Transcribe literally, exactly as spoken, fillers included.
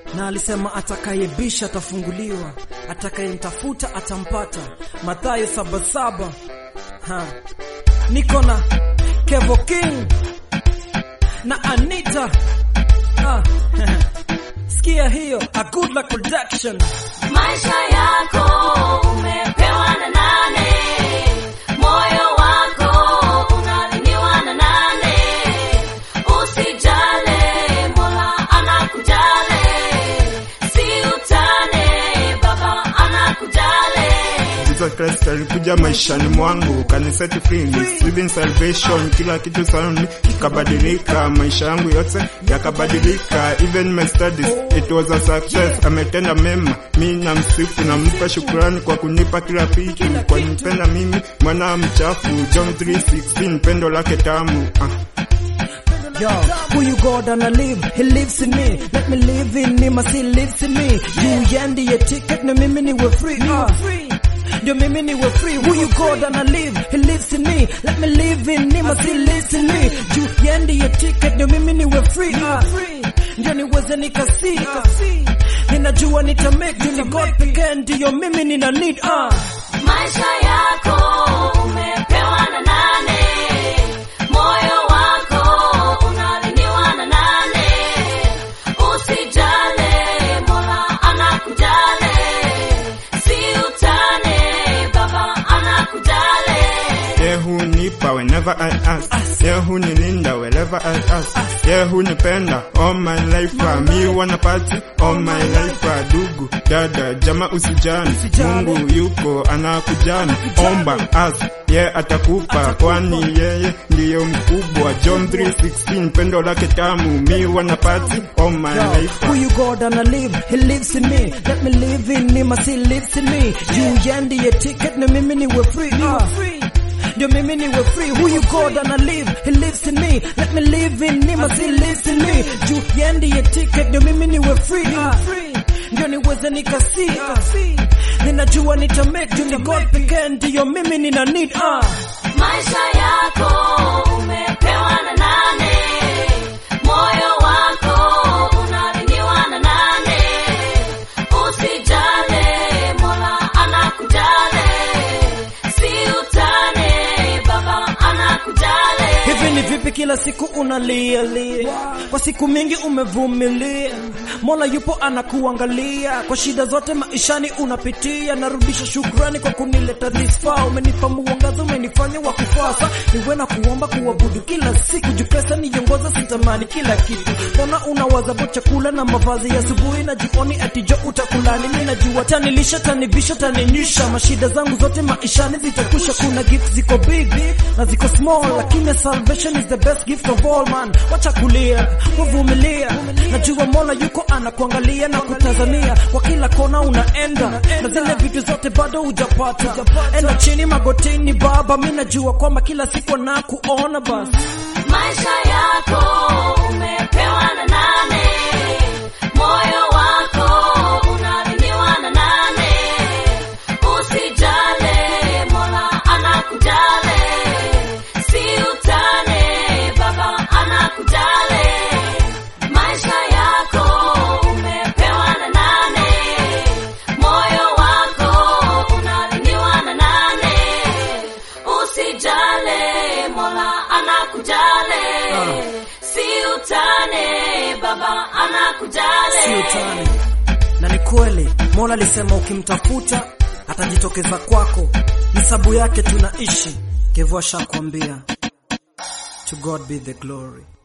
na alisema atakayebisha atafunguliwa, atakayemtafuta atampata. Mathayo saba saba. Ha. Niko na Kevo King na Anita. Ah. Sikia hiyo, a good luck production. Maisha yako umepewa na nane, moyo wako unaliniwa na nane. Usijale, Mola anakujale, si utane, Baba anakujale. Jesus Christ alikuja maishani mwangu, kaniset free, receiving salvation. Kila kitu sana kikabadilika, maisha yangu yote yakabadilika. Even my studies, it was a success. Ametenda mema, mimi namsifu na mpa shukrani kwa kunipa kila kitu. Kwa nipenda mimi mwana mchafu, John three sixteen, pendo lake tamu. uh. Yo, who you God and I live, he lives in me. Let me live in him as he lives in me. You yendi a ticket, no mimi ni we free. Uh. Ndio mimi ni we free. Who you God and I live, he lives in me. Let me live in him as he lives in me. You yendi a ticket, no mimi ni we free. Uh. Ndio niweze nikasi. Ninajua nita make you God pekee, ndio mimi nina need. Uh. Maisha yako umepewa na nane, moyo wako unaliniwa na nane. Usijale, Mola anakujale, si utane, Baba anakujale. Yeah, who nipa whenever I ask. Yeah, who nilinda wherever I ask. Yeah, who nipenda all my life. Me wanna party all my life. Dugu, dada, jama usijani, Mungu yuko anakujani. Omba, ask, yeah atakupa, kwani yeye ndiyo mkubwa. John three sixteen, pendo lake tamu. Me wanna party all my life. Who you God and I live, he lives in me. Let me live in him as he lives in me. You yendi a ticket, na mimi ni we free. Uh. Ndio mimi ni we free. Who you God and I live, he lives in me. Let me live in him as he lives in me. You yendi a ticket, ndio mimi ni we free. Uh. Ndio niweze nikasi. Ninajua nita make you ni God pekee, ndio mimi nina need. Uh. Maisha yako umepewa na nane, moyo wako unaliniwa na nane. Usijale, Mola anakujale, si utane, Baba anakujale. Hivi ni vipi kila siku unalia lia? Kwa siku mingi umevumilia, Mola yupo anakuangalia. Kwa shida zote maishani unapitia, narudisha shukrani kwa kunileta this far. Umenipa mwangaza, umenifanya wa kufasa. Niwe na kuomba kuabudu kila siku, jupesa niongoza sitamani kila kitu. Mbona unawaza bo chakula na mavazi ya asubuhi na jioni ati jo utakulani. Mimi najua tanilisha, tanivisha, taninyisha. Mashida zangu zote maishani zitakusha. Kuna gifts ziko big na ziko small, lakini salvation is the best gift of all man. Wacha kulia, kuvumilia. Najua Mola yuko anakuangalia na kutazamia. Kwa kila kona unaenda, na zile vitu zote bado hujapata. Enda chini magotini Baba, mimi najua kwamba kila siku na kuona basi. Maisha yako umepewa na nane, moyo wako unaliniwa na nane. Usijale, Mola anakujale, si utane, Baba anakujale. Maisha yako umepewa na nane, moyo wako unaliniwa na nane. Usijale, Mola anakujale, uh. si utane, Baba anakujale. Si utane. Na ni kweli Mola alisema ukimtafuta atajitokeza kwako. Hisabu yake tunaishi. Kevo ashakwambia. To God be the glory.